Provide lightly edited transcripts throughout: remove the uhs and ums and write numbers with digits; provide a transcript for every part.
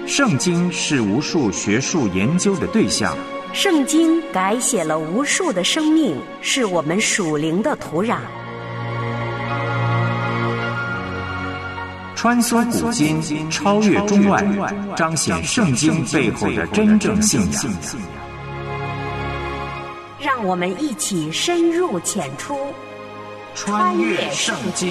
圣经是无数学术研究的对象， 圣经改写了无数的生命，是我们属灵的土壤。 穿梭古今，超越中外，彰显圣经背后的真正信仰。 让我们一起深入浅出， 穿越圣经。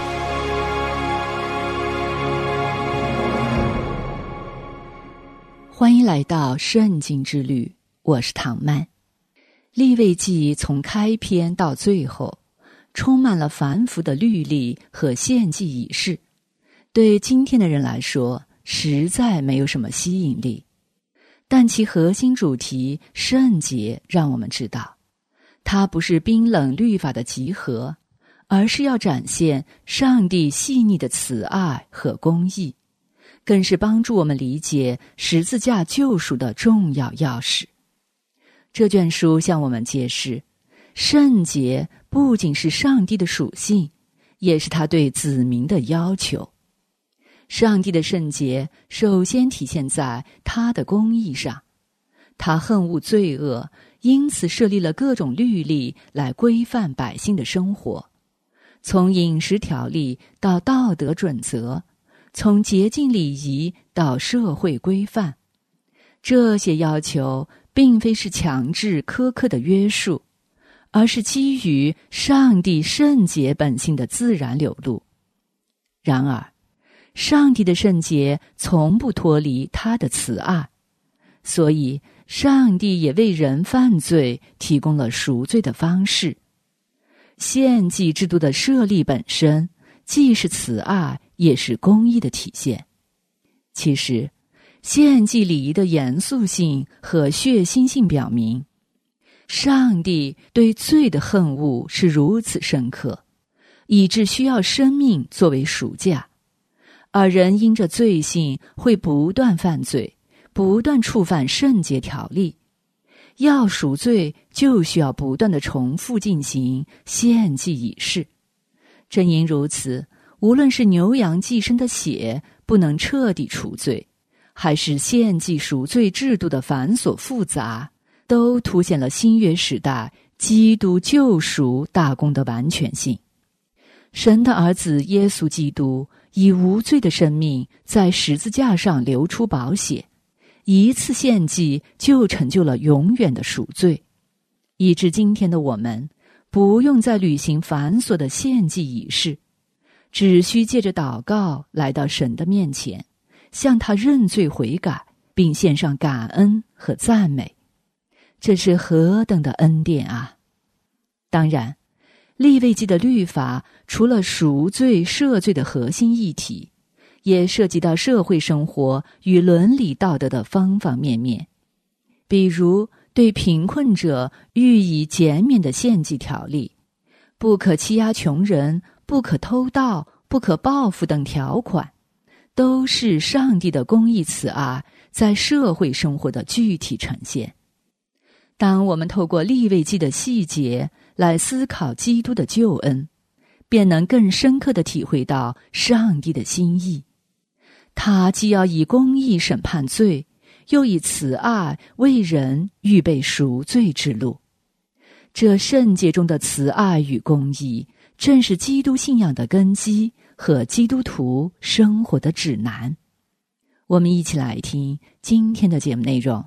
欢迎来到圣经之旅，我是唐曼。利未记从开篇到最后，充满了繁复的律例和献祭仪式，对今天的人来说，实在没有什么吸引力。但其核心主题圣洁让我们知道，它不是冰冷律法的集合，而是要展现上帝细腻的慈爱和公义，更是帮助我们理解十字架救赎的重要钥匙。这卷书向我们揭示，圣洁不仅是上帝的属性，也是他对子民的要求。上帝的圣洁首先体现在他的公义上，他恨恶罪恶，因此设立了各种律例来规范百姓的生活，从饮食条例到道德准则，从洁净礼仪到社会规范。这些要求并非是强制苛刻的约束，而是基于上帝圣洁本性的自然流露。然而，上帝的圣洁从不脱离他的慈爱，所以上帝也为人犯罪提供了赎罪的方式。献祭制度的设立本身既是慈爱，也是公义的体现。其实，献祭礼仪的严肃性和血腥性表明，上帝对罪的恨恶是如此深刻，以致需要生命作为赎价，而人因着罪性会不断犯罪，不断触犯圣洁条例。要赎罪，就需要不断地重复进行献祭仪式。正因如此，无论是牛羊祭牲的血不能彻底除罪，还是献祭赎罪制度的繁琐复杂，都凸显了新约时代基督救赎大功的完全性。神的儿子耶稣基督以无罪的生命在十字架上流出宝血，一次献祭就成就了永远的赎罪，以致今天的我们不用再履行繁琐的献祭仪式，只需借着祷告来到神的面前，向他认罪悔改，并献上感恩和赞美。这是何等的恩典啊！当然，利未记的律法除了赎罪赦罪的核心议题，也涉及到社会生活与伦理道德的方方面面。比如对贫困者予以减免的献祭条例，不可欺压穷人，不可偷盗，不可报复等条款，都是上帝的公义慈爱在社会生活的具体呈现。当我们透过利未记的细节来思考基督的救恩，便能更深刻地体会到上帝的心意。他既要以公义审判罪，又以慈爱为人预备赎罪之路。这圣洁中的慈爱与公义，正是基督信仰的根基和基督徒生活的指南。我们一起来听今天的节目内容。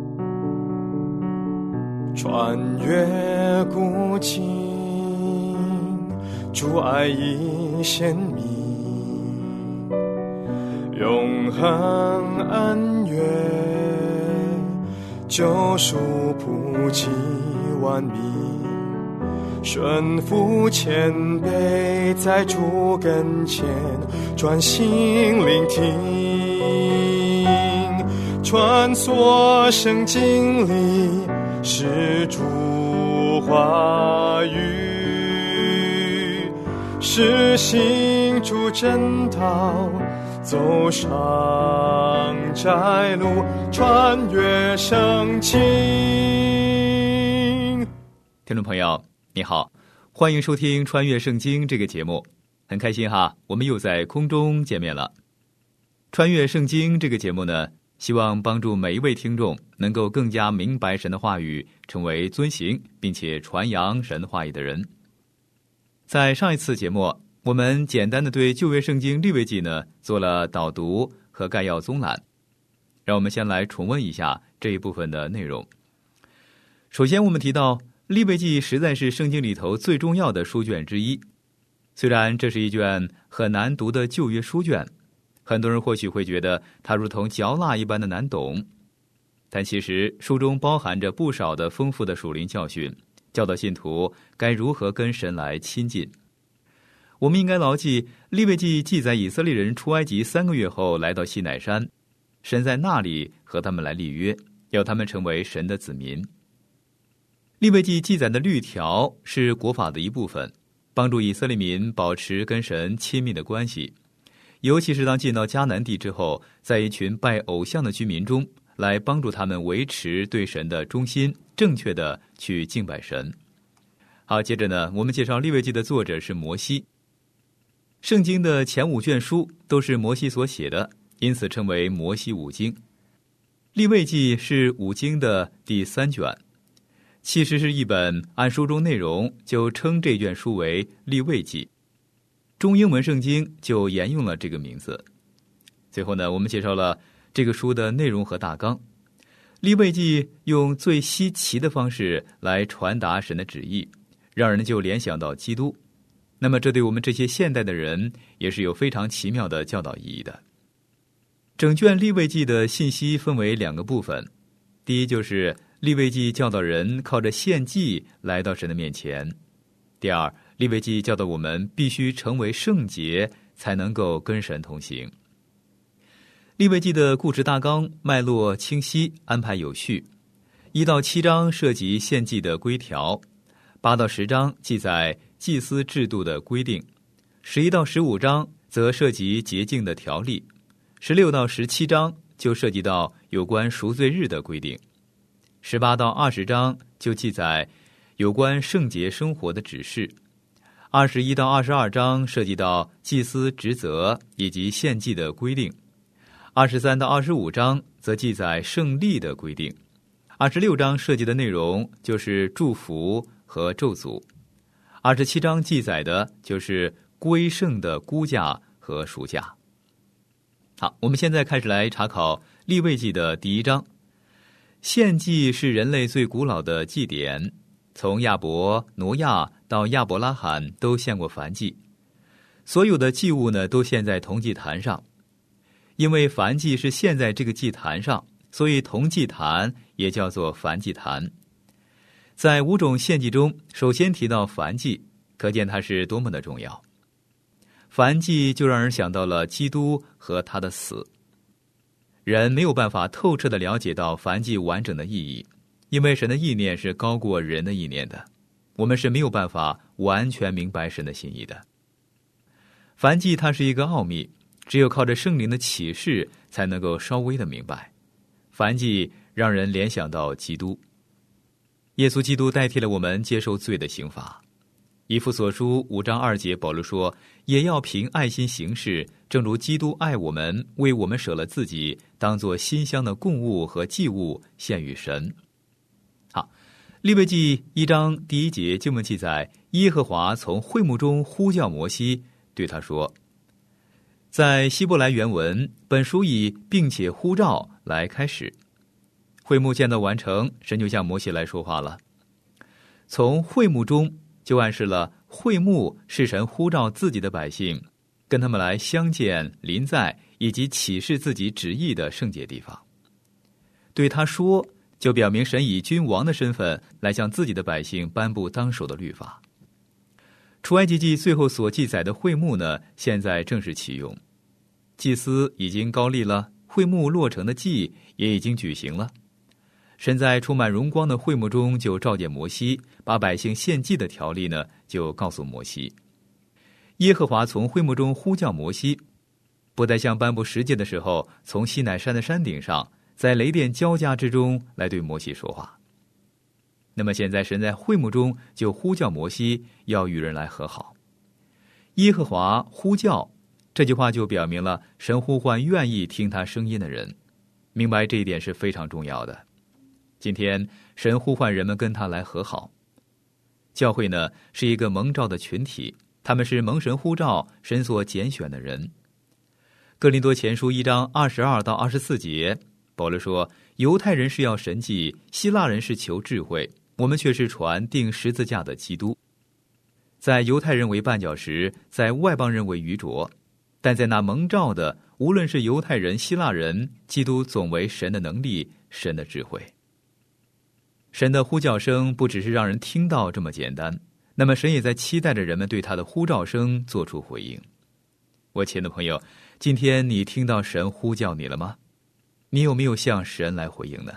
穿越古今，主爱已显明，永恒恩怨，救赎普及万民，顺服谦卑，在主跟前专心聆听，穿梭圣经里是主话语，是行主真道，走上窄路，穿越圣经。 听众朋友你好，欢迎收听穿越圣经这个节目，很开心哈，我们又在空中见面了。 穿越圣经这个节目呢，希望帮助每一位听众能够更加明白神的话语，成为遵行并且传扬神话语的人。在上一次节目，我们简单的对旧约圣经利未记呢做了导读和概要综览，让我们先来重温一下这一部分的内容。首先我们提到利未记实在是圣经里头最重要的书卷之一，虽然这是一卷很难读的旧约书卷，很多人或许会觉得它如同嚼蜡一般的难懂，但其实书中包含着不少的丰富的属灵教训，教导信徒该如何跟神来亲近。我们应该牢记，利未记记载以色列人出埃及3个月后来到西乃山，神在那里和他们来立约，要他们成为神的子民。利未记记载的律条是国法的一部分，帮助以色列民保持跟神亲密的关系，尤其是当进到迦南地之后，在一群拜偶像的居民中，来帮助他们维持对神的忠心，正确的去敬拜神。好，接着呢，我们介绍利未记的作者是摩西。圣经的前5卷书都是摩西所写的，因此称为摩西五经。利未记是5经的第3卷，其实是一本按书中内容就称这卷书为利未记，中英文圣经就沿用了这个名字。最后呢，我们介绍了这个书的内容和大纲。利未记用最稀奇的方式来传达神的旨意，让人就联想到基督。那么这对我们这些现代的人也是有非常奇妙的教导意义的。整卷利未记的信息分为2个部分，第一就是利未记教导人靠着献祭来到神的面前，第二，利未记教导我们必须成为圣洁才能够跟神同行。利未记的故事大纲脉络清晰，安排有序。1到7章涉及献祭的规条，8到10章记载祭司制度的规定，11到15章则涉及洁净的条例，16到17章就涉及到有关赎罪日的规定，18到20章就记载有关圣洁生活的指示，21到22章涉及到祭司职责以及献祭的规定，23到25章则记载圣例的规定，26章涉及的内容就是祝福和咒诅，27章记载的就是归圣的估价和赎价。好，我们现在开始来查考利未记的第1章。献祭是人类最古老的祭典，从亚伯、挪亚到亚伯拉罕都献过燔祭，所有的祭物呢都献在铜祭坛上。因为燔祭是献在这个祭坛上，所以铜祭坛也叫做燔祭坛。在5种献祭中，首先提到燔祭，可见它是多么的重要。燔祭就让人想到了基督和他的死。人没有办法透彻地了解到燔祭完整的意义，因为神的意念是高过人的意念的，我们是没有办法完全明白神的心意的。燔祭它是一个奥秘，只有靠着圣灵的启示才能够稍微的明白。燔祭让人联想到基督，耶稣基督代替了我们接受罪的刑罚。以弗所书5章2节，保罗说，也要凭爱心行事，正如基督爱我们，为我们舍了自己，当作馨香的供物和祭物献与神。好，利未记1章第1节经文记载，耶和华从会幕中呼叫摩西，对他说。在希伯来原文，本书以并且呼召来开始。会幕建造完成，神就向摩西来说话了。从会幕中就暗示了会幕是神呼召自己的百姓，跟他们来相见、临在以及启示自己旨意的圣洁地方。对他说，就表明神以君王的身份来向自己的百姓颁布当守的律法。出埃及记最后所记载的会幕呢，现在正式启用，祭司已经高立了，会幕落成的祭也已经举行了。神在充满荣光的会幕中就召见摩西，把百姓献祭的条例呢就告诉摩西。耶和华从会幕中呼叫摩西，不再像颁布十诫的时候，从西乃山的山顶上，在雷电交加之中来对摩西说话。那么现在神在会幕中就呼叫摩西，要与人来和好。耶和华呼叫， 这句话就表明了神呼唤愿意听他声音的人，明白这一点是非常重要的。今天神呼唤人们跟他来和好。教会呢，是一个蒙召的群体，他们是蒙神呼召、神所拣选的人。哥林多前书1章22到24节，保罗说，犹太人是要神迹，希腊人是求智慧，我们却是传钉十字架的基督。在犹太人为绊脚石，在外邦人为愚拙，但在那蒙召的，无论是犹太人、希腊人，基督总为神的能力，神的智慧。神的呼叫声不只是让人听到这么简单，那么神也在期待着人们对他的呼召声做出回应。我亲爱的朋友，今天你听到神呼叫你了吗？你有没有向神来回应呢？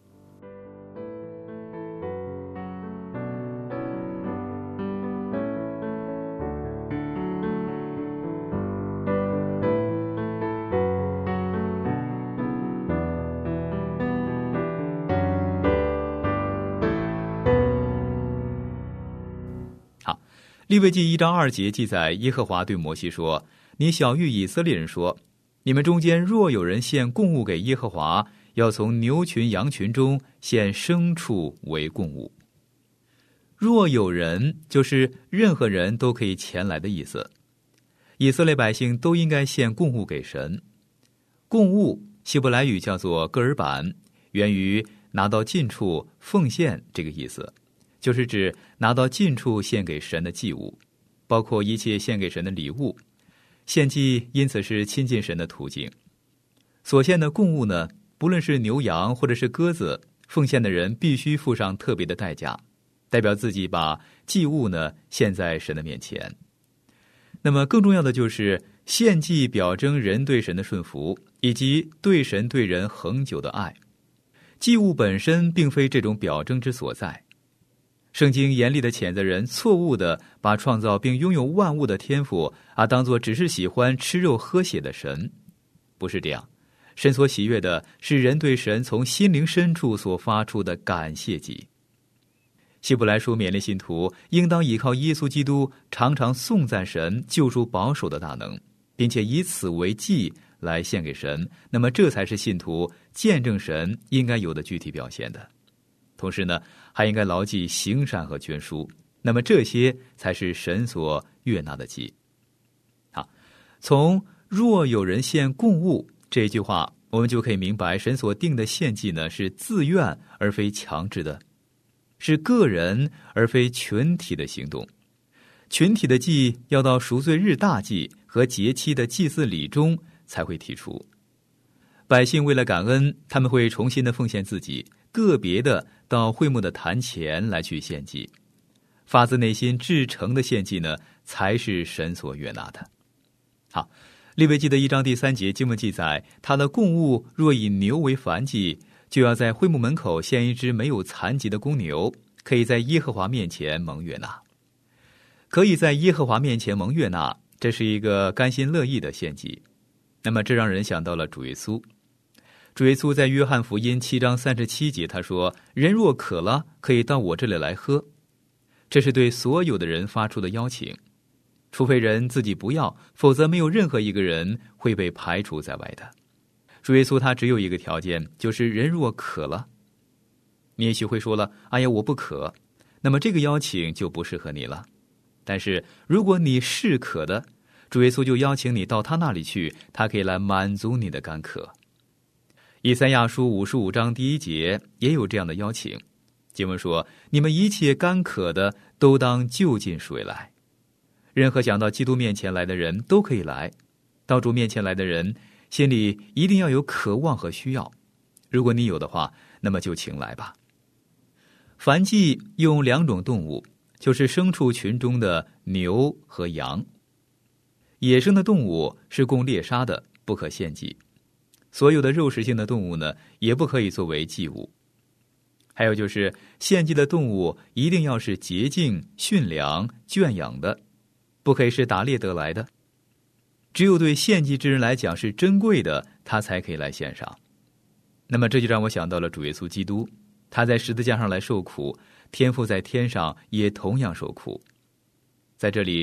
利未记1章2节记载，耶和华对摩西说，你晓谕以色列人说，你们中间若有人献供物给耶和华，要从牛群羊群中献牲畜为供物。若有人就是任何人都可以前来的意思。以色列百姓都应该献供物给神。供物希伯来语叫做戈尔板，源于拿到近处奉献这个意思，就是指拿到近处献给神的祭物，包括一切献给神的礼物。献祭因此是亲近神的途径。所献的供物呢，不论是牛羊或者是鸽子，奉献的人必须付上特别的代价，代表自己把祭物呢献在神的面前。那么更重要的就是献祭表征人对神的顺服，以及对神对人恒久的爱。祭物本身并非这种表征之所在。圣经严厉地谴责人错误地把创造并拥有万物的天父当作只是喜欢吃肉喝血的神。不是这样，神所喜悦的是人对神从心灵深处所发出的感谢祭。希伯来书勉励信徒应当依靠耶稣基督，常常颂赞神救赎保守的大能，并且以此为祭来献给神，那么这才是信徒见证神应该有的具体表现的。同时呢，还应该牢记行善和捐书，那么这些才是神所悦纳的祭。好，从若有人献供物这句话，我们就可以明白神所定的献祭呢，是自愿而非强制的，是个人而非群体的行动。群体的祭要到赎罪日大祭和节期的祭祀礼中才会提出。百姓为了感恩，他们会重新的奉献自己，个别的到会幕的坛前来去献祭。发自内心至诚的献祭呢，才是神所悦纳的。好，利未记的1章第3节经文记载，他的供物若以牛为燔祭，就要在会幕门口献一只没有残疾的公牛，可以在耶和华面前蒙悦纳。可以在耶和华面前蒙悦纳，这是一个甘心乐意的献祭。那么这让人想到了主耶稣。主耶稣在约翰福音7章37节他说，人若渴了，可以到我这里来喝。这是对所有的人发出的邀请，除非人自己不要，否则没有任何一个人会被排除在外的。主耶稣他只有一个条件，就是人若渴了。你也许会说了，哎呀，我不渴，那么这个邀请就不适合你了。但是如果你是渴的，主耶稣就邀请你到他那里去，他可以来满足你的干渴。以赛亚书55章第1节也有这样的邀请，经文说，你们一切干渴的都当就近水来。任何想到基督面前来的人都可以来，到主面前来的人心里一定要有渴望和需要，如果你有的话，那么就请来吧。燔祭用2种动物，就是牲畜群中的牛和羊。野生的动物是供猎杀的，不可献祭。所有的肉食性的动物呢，也不可以作为祭物。还有就是献祭的动物一定要是洁净、驯良、圈养的，不可以是打猎得来的。只有对献祭之人来讲是珍贵的，他才可以来献上。那么这就让我想到了主耶稣基督，他在十字架上来受苦，天父在天上也同样受苦。在这里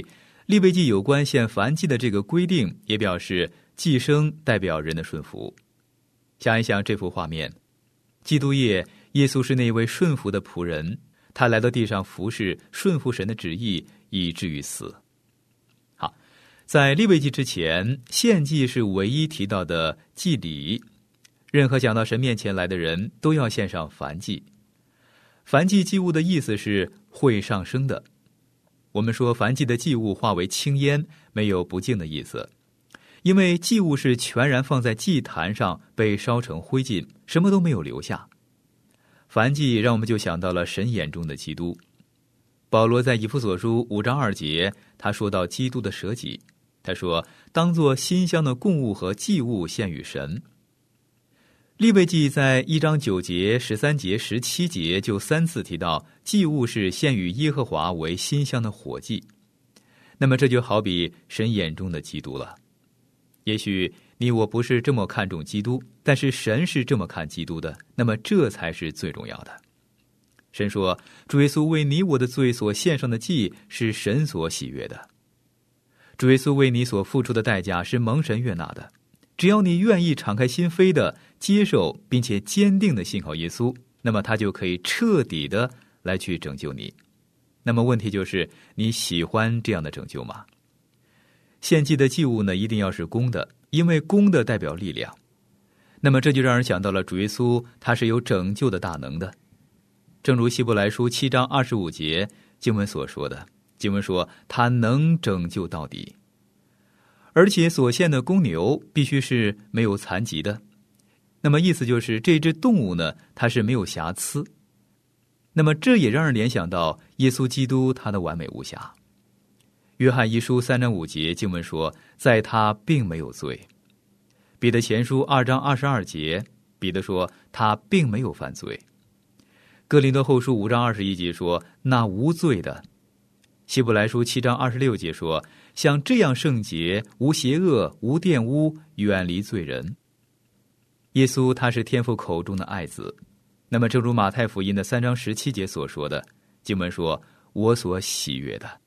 利未记有关献燔祭的这个规定，也表示祭牲代表人的顺服。想一想这幅画面，基督夜，耶稣是那位顺服的仆人，他来到地上服侍，顺服神的旨意，以至于死。好，在利未记之前，献祭是唯一提到的祭礼，任何讲到神面前来的人都要献上燔祭。燔祭祭物的意思是会上升的。我们说燔祭的祭物化为青烟，没有不净的意思，因为祭物是全然放在祭坛上被烧成灰烬，什么都没有留下。燔祭让我们就想到了神眼中的基督。保罗在以弗所书5章2节，他说到基督的舍己，他说当作馨香的供物和祭物献与神。利未记在1章9节、13节、17节就3次提到祭物是献与耶和华为馨香的火祭。那么这就好比神眼中的基督了。也许你我不是这么看重基督，但是神是这么看基督的，那么这才是最重要的。神说，主耶稣为你我的罪所献上的祭是神所喜悦的。主耶稣为你所付出的代价是蒙神悦纳的。只要你愿意敞开心扉的接受并且坚定的信靠耶稣，那么他就可以彻底的来去拯救你。那么问题就是你喜欢这样的拯救吗？献祭的祭物呢，一定要是公的，因为公的代表力量。那么这就让人想到了主耶稣他是有拯救的大能的。正如希伯来书7章25节经文所说的，经文说他能拯救到底。而且所献的公牛必须是没有残疾的，那么意思就是这只动物呢，它是没有瑕疵。那么这也让人联想到耶稣基督他的完美无瑕。约翰一书3章5节经文说，在他并没有罪。彼得前书2章22节，彼得说他并没有犯罪。哥林多后书5章21节说那无罪的。希伯来书7章26节说，像这样圣洁、无邪恶、无玷污，远离罪人。耶稣他是天父口中的爱子。那么正如马太福音的3章17节所说的，经文说我所喜悦的。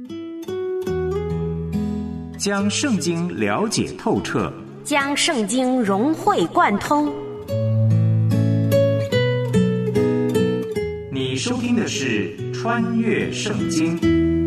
将圣经了解透彻， 将圣经融会贯通。 你收听的是《穿越圣经》。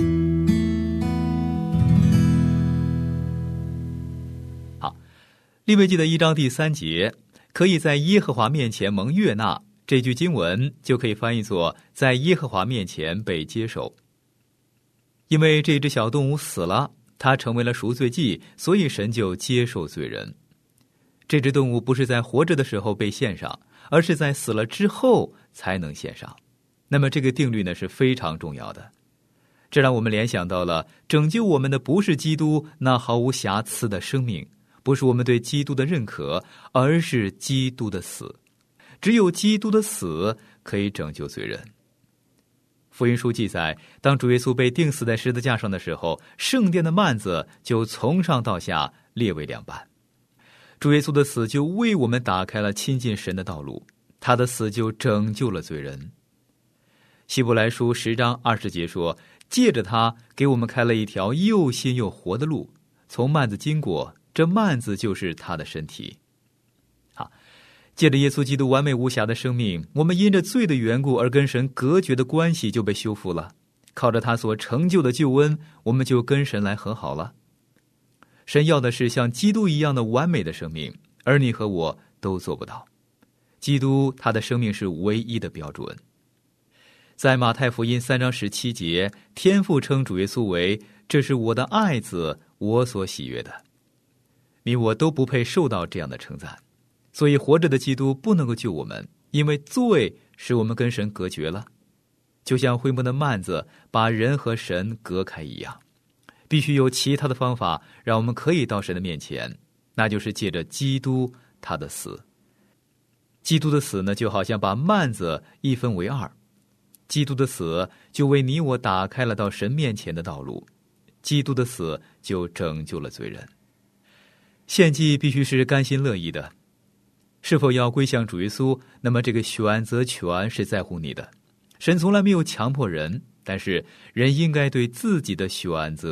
利未记的1章第3节，可以在耶和华面前蒙悦纳，这句经文就可以翻译作在耶和华面前被接受。因为这只小动物死了，它成为了赎罪祭，所以神就接受罪人。这只动物不是在活着的时候被献上，而是在死了之后才能献上。那么这个定律呢是非常重要的。这让我们联想到了拯救我们的不是基督那毫无瑕疵的生命，不是我们对基督的认可，而是基督的死。只有基督的死可以拯救罪人。福音书记载，当主耶稣被钉死在十字架上的时候，圣殿的幔子就从上到下裂为两半。主耶稣的死就为我们打开了亲近神的道路，他的死就拯救了罪人。希伯来书10章20节说，借着他给我们开了一条又新又活的路，从幔子经过，这幔子就是他的身体。好，借着耶稣基督完美无瑕的生命，我们因着罪的缘故而跟神隔绝的关系就被修复了。靠着他所成就的救恩，我们就跟神来和好了。神要的是像基督一样的完美的生命，而你和我都做不到。基督他的生命是唯一的标准。在马太福音3章17节，天父称主耶稣为，这是我的爱子，我所喜悦的。你我都不配受到这样的称赞，所以活着的基督不能够救我们，因为罪使我们跟神隔绝了，就像灰蒙的幔子把人和神隔开一样。必须有其他的方法让我们可以到神的面前，那就是借着基督他的死。基督的死呢，就好像把幔子一分为二，基督的死就为你我打开了到神面前的道路，基督的死就拯救了罪人。献祭必须是甘心乐意的，是否要归向主耶稣，那么这个选择权是在乎你的。神从来没有强迫人，但是人应该对自己的选择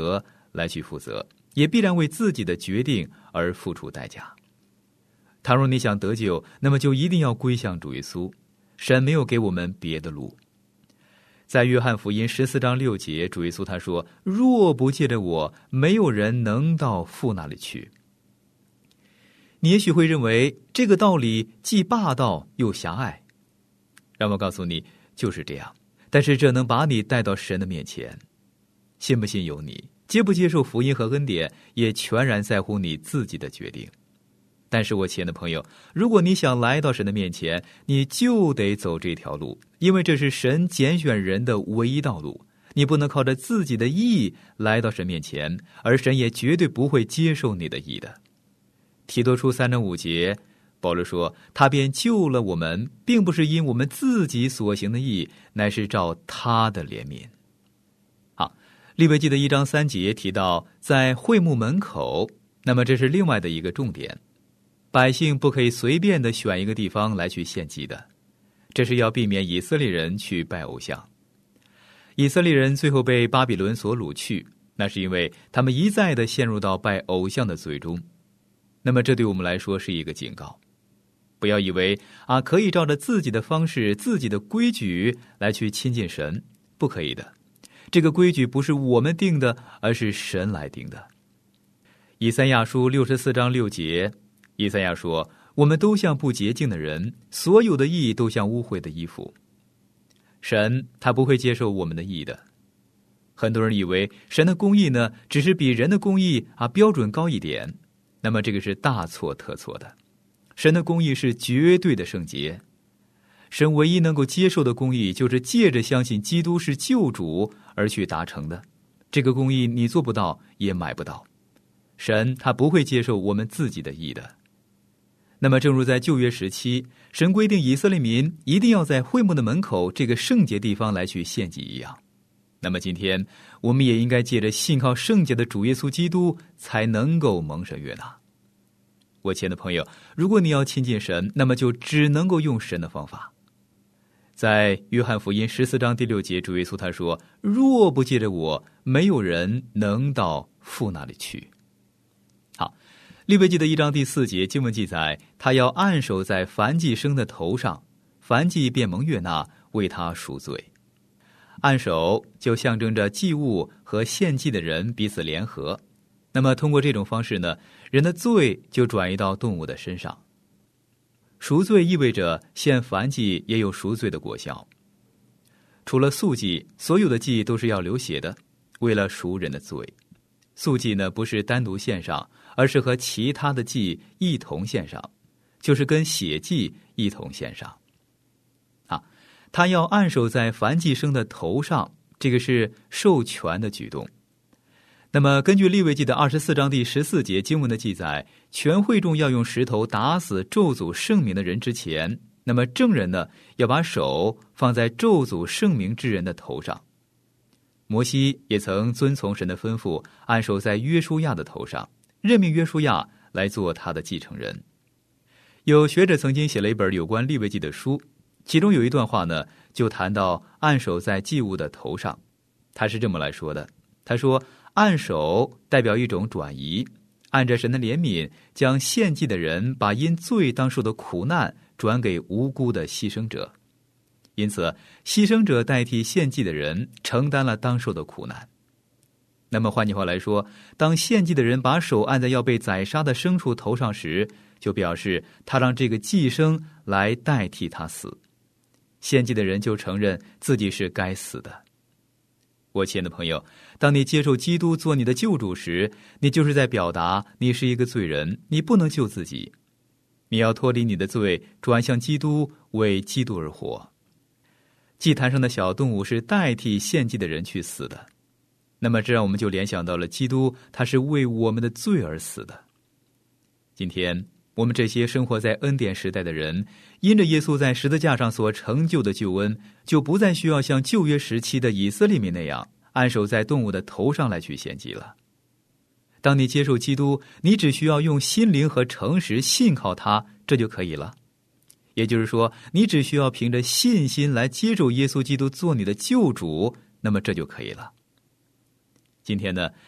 来去负责，也必然为自己的决定而付出代价。倘若你想得救，那么就一定要归向主耶稣，神没有给我们别的路。在约翰福音14章6节，主耶稣他说，若不借着我，没有人能到父那里去。你也许会认为这个道理既霸道又狭隘，让我告诉你，就是这样。但是这能把你带到神的面前，信不信由你，接不接受福音和恩典，也全然在乎你自己的决定。但是我亲爱的朋友，如果你想来到神的面前，你就得走这条路，因为这是神拣选人的唯一道路。你不能靠着自己的义来到神面前，而神也绝对不会接受你的义的。提多书3章5节，保罗说，他便救了我们，并不是因我们自己所行的义，乃是照他的怜悯。好，利未记的1章3节提到在会幕门口，那么这是另外的一个重点。百姓不可以随便的选一个地方来去献祭的，这是要避免以色列人去拜偶像。以色列人最后被巴比伦所掳去，那是因为他们一再的陷入到拜偶像的罪中。那么这对我们来说是一个警告，不要以为可以照着自己的方式、自己的规矩来去亲近神，不可以的。这个规矩不是我们定的，而是神来定的。以赛亚书64章6节，以赛亚说，我们都像不洁净的人，所有的义都像污秽的衣服。神他不会接受我们的义的。很多人以为神的公义呢，只是比人的公义标准高一点，那么这个是大错特错的。神的公义是绝对的圣洁，神唯一能够接受的公义，就是借着相信基督是救主而去达成的。这个公义你做不到，也买不到。神他不会接受我们自己的义的。那么正如在旧约时期，神规定以色列民一定要在会幕的门口这个圣洁地方来去献祭一样，那么今天我们也应该借着信靠圣洁的主耶稣基督，才能够蒙神悦纳。我亲爱的朋友，如果你要亲近神，那么就只能够用神的方法。在约翰福音14章第6节，主耶稣他说，若不借着我，没有人能到父那里去。好，利未记的1章第4节经文记载，他要按手在燔祭牲的头上，燔祭便蒙悦纳，为他赎罪。按手就象征着祭物和献祭的人彼此联合，那么通过这种方式呢，人的罪就转移到动物的身上。赎罪意味着献燔祭也有赎罪的果效。除了素祭，所有的祭都是要流血的，为了赎人的罪。素祭呢，不是单独献上，而是和其他的祭一同献上，就是跟血祭一同献上。他要按手在燔祭牲的头上，这个是授权的举动。那么根据利未记的24章第14节经文的记载，全会众要用石头打死咒诅圣名的人之前，那么证人呢，要把手放在咒诅圣名之人的头上。摩西也曾遵从神的吩咐，按手在约书亚的头上，任命约书亚来做他的继承人。有学者曾经写了一本有关利未记的书，其中有一段话呢，就谈到按手在祭物的头上。他是这么来说的，他说，按手代表一种转移，按着神的怜悯，将献祭的人把因罪当受的苦难转给无辜的牺牲者。因此，牺牲者代替献祭的人承担了当受的苦难。那么换句话来说，当献祭的人把手按在要被宰杀的牲畜头上时，就表示他让这个祭牲来代替他死。献祭的人就承认自己是该死的。我亲爱的朋友，当你接受基督做你的救主时，你就是在表达你是一个罪人，你不能救自己，你要脱离你的罪，转向基督，为基督而活。祭坛上的小动物是代替献祭的人去死的，那么这让我们就联想到了基督，他是为我们的罪而死的。今天我们这些生活在恩典时代的人，因着耶稣在十字架上所成就的救恩，就不再需要像旧约时期的以色列民那样按手在动物的头上来去献祭了。当你接受基督，你只需要用心灵和诚实信靠他，这就可以了。也就是说，你只需要凭着信心来接受耶稣基督做你的救主，那么这就可以了。今天呢，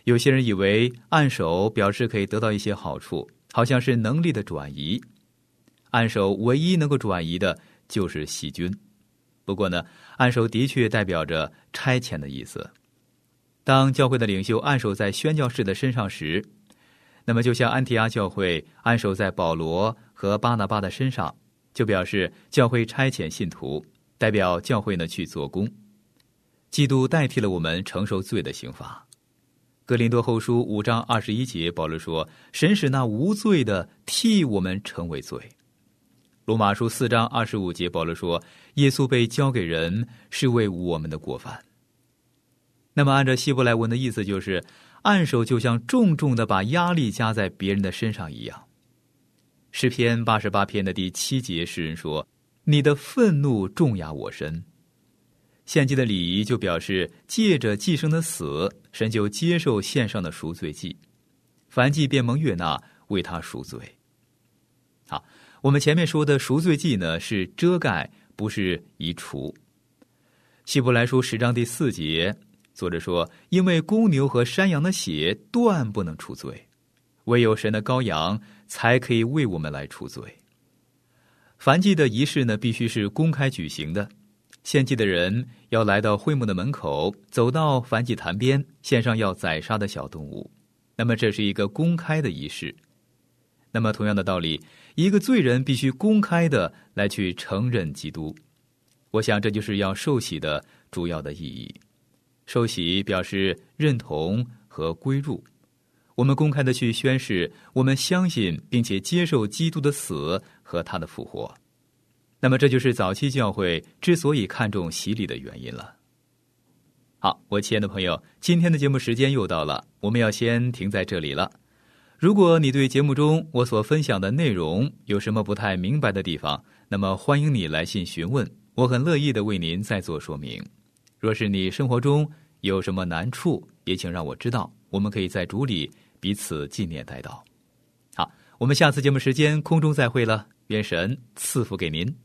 有些人以为按手表示可以得到一些好处，好像是能力的转移。按手唯一能够转移的就是细菌。不过呢，按手的确代表着差遣的意思。当教会的领袖按手在宣教士的身上时，那么就像安提阿教会按手在保罗和巴拿巴的身上，就表示教会差遣信徒，代表教会呢去做工。基督代替了我们承受罪的刑罚。哥林多后书5章21节，保罗说，神使那无罪的替我们成为罪。罗马书4章25节，保罗说，耶稣被交给人是为我们的过犯。那么按照希伯来文的意思，就是按手就像重重的把压力加在别人的身上一样。诗篇88篇的第7节，诗人说，你的愤怒重压我身。献祭的礼仪就表示借着祭牲的死，神就接受献上的赎罪祭，凡祭便蒙悦纳，为他赎罪。好，我们前面说的赎罪祭呢，是遮盖，不是移除。希伯来书10章第4节，作者说，因为公牛和山羊的血断不能除罪，唯有神的羔羊才可以为我们来除罪。燔祭的仪式呢，必须是公开举行的。献祭的人要来到会幕的门口，走到燔祭坛边，献上要宰杀的小动物。那么这是一个公开的仪式。那么同样的道理，一个罪人必须公开的来去承认基督。我想这就是要受洗的主要的意义。受洗表示认同和归入，我们公开的去宣示我们相信并且接受基督的死和他的复活。那么这就是早期教会之所以看重洗礼的原因了。好，我亲爱的朋友，今天的节目时间又到了，我们要先停在这里了。如果你对节目中我所分享的内容有什么不太明白的地方，那么欢迎你来信询问，我很乐意的为您再做说明。若是你生活中有什么难处，也请让我知道，我们可以在主里彼此纪念代祷。好，我们下次节目时间空中再会了，愿神赐福给您。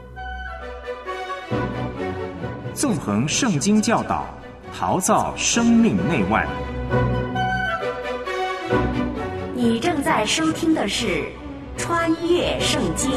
纵横圣经教导，陶造生命内外。 你正在收听的是《穿越圣经》。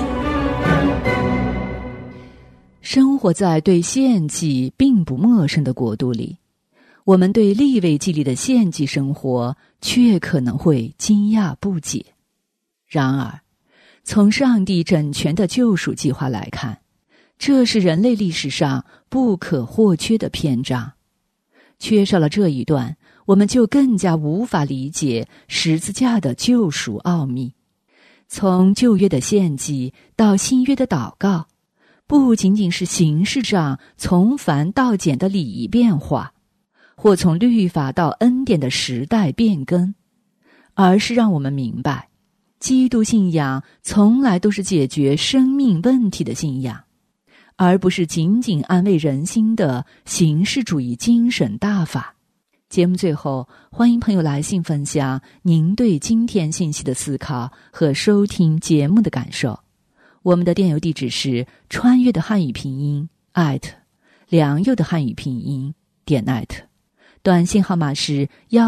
生活在对献祭并不陌生的国度里，我们对利未记里的献祭生活却可能会惊讶不解。然而，从上帝整全的救赎计划来看，这是人类历史上不可或缺的篇章。缺少了这一段，我们就更加无法理解十字架的救赎奥秘。从旧约的献祭到新约的祷告，不仅仅是形式上从繁到简的礼仪变化，或从律法到恩典的时代变更，而是让我们明白，基督信仰从来都是解决生命问题的信仰，而不是仅仅安慰人心的形式主义精神大法。节目最后，欢迎朋友来信分享您对今天信息的思考和收听节目的感受。我们的电邮地址是穿越的汉语拼音@良友的汉语拼音.net， 短信号码是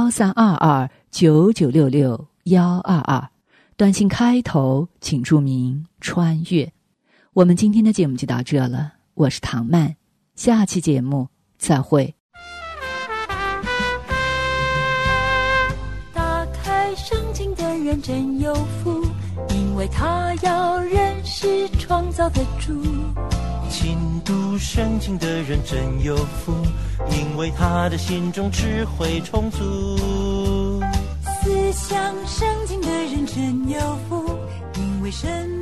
132299662122，短信开头请注明穿越。我们今天的节目就到这了，我是唐曼，下期节目再会。 打开圣经的人真有福，因为他要认识创造的主。 勤读圣经的人真有福，因为他的心中智慧充足。 思想圣经的人真有福，因为神